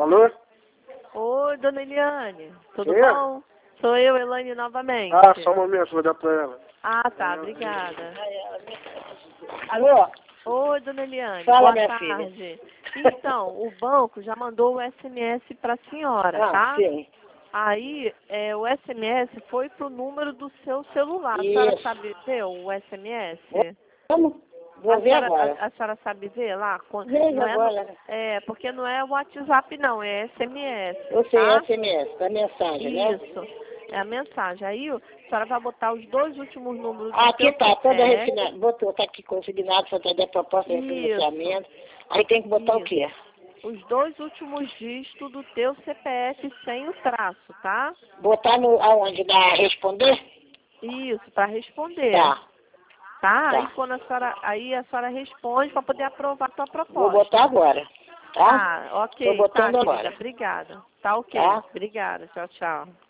Alô? Oi, dona Eliane. Tudo Quem é? bom? Sou eu, Elaine, novamente. Ah, só um momento, vou dar pra ela. Ah, tá. Obrigada. Alô? Oi, dona Eliane. Fala, Boa minha tarde. Então, o banco já mandou o SMS para a senhora, Ah, tá? sim. Aí, o SMS foi pro número do seu celular. A senhora Isso. sabe ver o SMS? Vamos? Vou ver agora. A senhora sabe ver lá? Veja Não é, agora. porque não é WhatsApp, não. É SMS, Eu sei, tá? SMS, da mensagem, né? Isso, é a mensagem. Aí a senhora vai botar os dois últimos números do Aqui seu tá, toda CPF. refinada. Botou, tá aqui consignado, só da proposta de Isso. refinanciamento. Aí tem que botar o Isso. quê? Os dois últimos dígitos do teu CPF sem o traço, tá? Botar no, aonde? Da responder? Isso, para responder. Tá. Tá? Tá. Aí a senhora responde para poder aprovar a tua proposta. Vou botar agora. Tá? Tá, ok. Tô botando Tá, agora. querida, obrigada. Tá ok. Tá? Obrigada. Tchau, tchau.